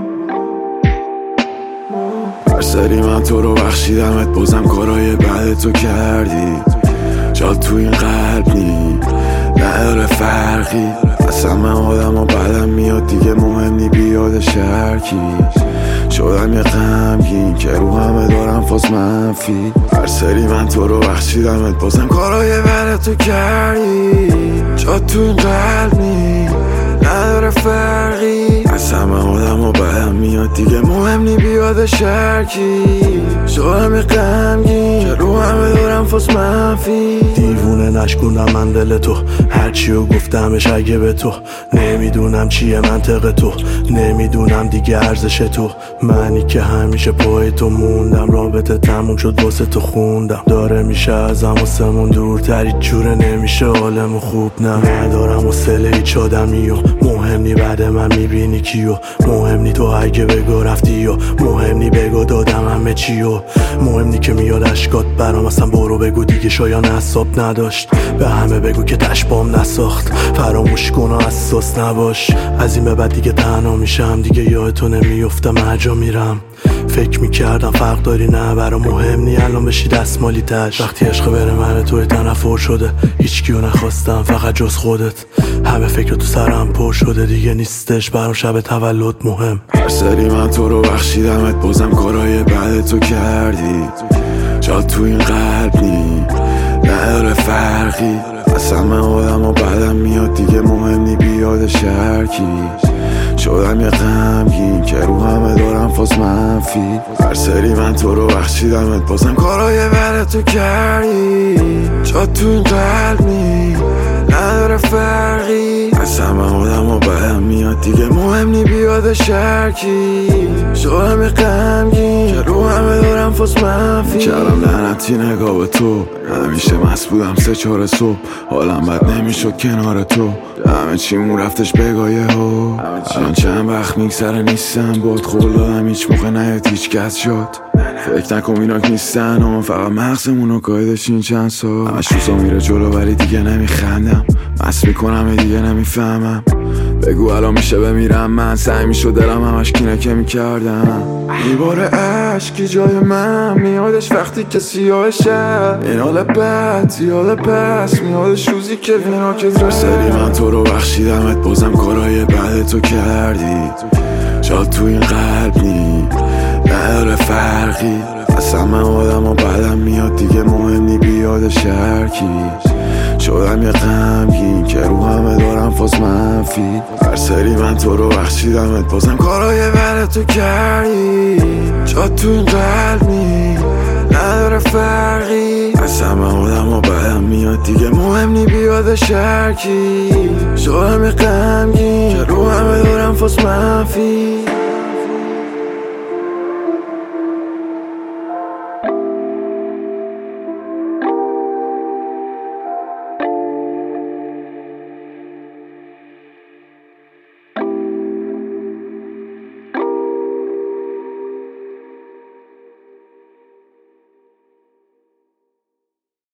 هر سری من تو رو بخشیدمت، بازم کارای بعد تو کردی. جا تو این قلب نی نداره فرقی. اصلا من آدم و بعدم میاد دیگه مهم نی بیاد شرکی. شدم یه غمگین که رو همه دارم فاس منفی. هر سری من تو رو بخشیدمت، بازم کارای بعد تو کردی. جا تو این قلب نی نداره فرقی. اصلا من آدم و بعدم میاد دیگه مهم نی بیاد شرکی. شدم یه غمگین که رو همه دارم فاس منفی. دیوونه نشکونم من دل تو، هرچیو گفتمش اگه به تو. نمیدونم چیه منطق تو، نمیدونم دیگه ارزش تو. منی که همیشه پای تو موندم، رابطه تموم شد واسه تو خوندم. داره میشه ازم واسمون دورتر، هیچ جوره نمیشه حالمو خوب ندارم حوصله هیچ آدمی و مهم نی بعد من میبینی کیو. مهم نی تو اگه بگو رفتی و مهم نی بگو دادم همه چیو. مهم نی که میاد اشکات برام، اصلا برو بگو دیگه شایان حساب نداشت. به همه بگو که تشبام نساخت، فراموش کن و حساس نباش. از این به بعد دیگه تنها میشم، دیگه یادتو نمیفتم هر جا میرم. فکر میکردم فرق داری، نه برام مهم نی الان بشی دستمالی تش. وقتی عشق بره من توی تنفر شده، هیچ کیو نخواستم فقط جز خودت. همه فکر تو سرم پر شده، دیگه نیستش برام شب تولد مهم. هر سری من تو رو بخشیدمت، بازم کارای بعد تو کردی. جا تو این قلب نی نداره فرقی. اصلا من آدم و بعدم میاد دیگه مهم نی بیاد شرکی. شدم یه غمگین که رو همه دارم فاس منفی. هر سری من تو رو بخشیدمت، بازم کارای بعد تو کردی. جا تو این قلب نی نداره فرقی. اصلا من آدم و بعدم میاد دیگه مهم نی بیاد شرکی. شدم یه غمگین که رو همه دارم فاس منفی. کردم لعنتی نگاه به تو، همیشه مست بودم 3-4 صبح. حالم بد نمیشد کنار تو، همه چیمون رفتش بگاهه ها. الان چند وقت میگذره نیستم باد، قول دادم هیچ موقع نیاد هیچ کس شد. فکر نکن ایناک نیستن هم، فقط مغزمونو گایدش این چند سال. همش روزا میره جلو ولی دیگه نمیخندم، مست میکنم دیگه نمیفهمم. بگو الان میشه بمیرم من، سعی میشد دلم همش کینه که میکردم. میباره عشقی جای من میادش وقتی که سیاه شب. این حال بد زیاده پس میادش روزی که ویناکت رو. سری من تو رو بخشیدمت، بازم کارای بعد تو کردی. جا تو این قلب نی نداره فرقی. اصلا من آدم و بعدم میاد دیگه مهم نی بیاد شرکی. شدم یه غمگین که رو همه دارم فاس منفی. هر سری من تو رو بخشیدمت، بازم کارای بعد تو کردی. جا تو این قلب نی نداره فرقی. اصلا من آدم و بعدم میاد دیگه مهم نی بیاد شرکی. شدم یه غمگین که رو همه دارم فاس منفی.